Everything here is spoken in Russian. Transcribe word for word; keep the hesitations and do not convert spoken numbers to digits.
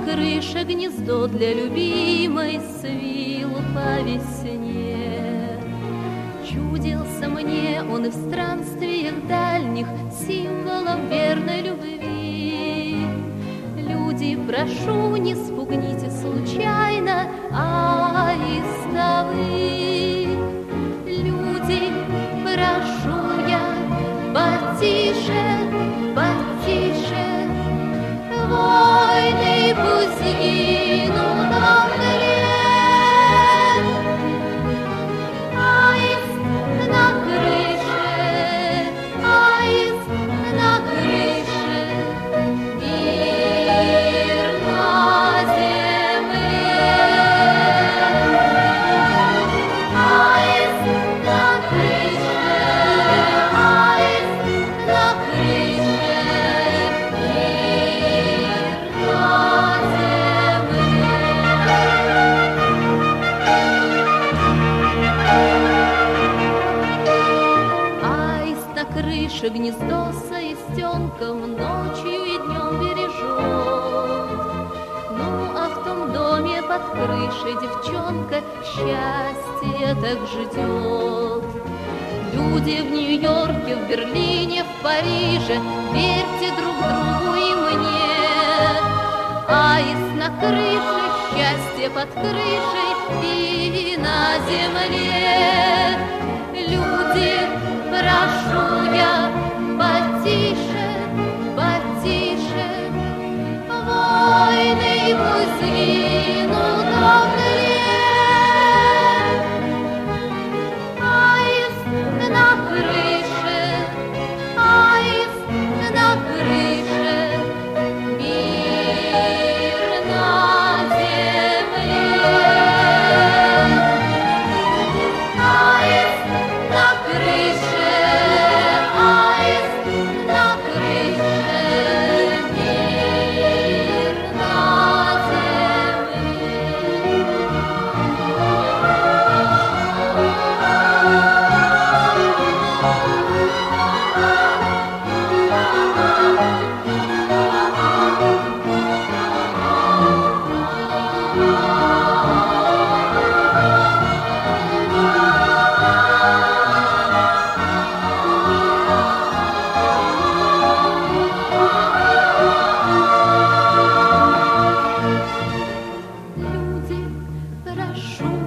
крыше гнездо для любимой свил по весне. Чудился мне он и в странствиях дальних символом верной любви. Люди, прошу, не спугните случайно аистовых. Люди, прошу я, потише, потише, войны пусть гинут во мгле. Аист на крыше, аист на крыше, мир на земле. Аист на крыше, аист на крыше, мир на земле. Аист на крыше гнездо с аистенком ночью и днем бережет. Ну, а в том доме под крышей девчонка счастье так ждет. Люди в Нью-Йорке, в Берлине, в Париже, верьте друг другу и мне. Аист на крыше, счастье под крышей и на земле. Люди, прошу я, потише, потише, войны пусть гинут во мгле. Аист на крыше, аист на крыше, мир на земле. Аист на крыше, аист на крыше, мир на земле. Люди, прошу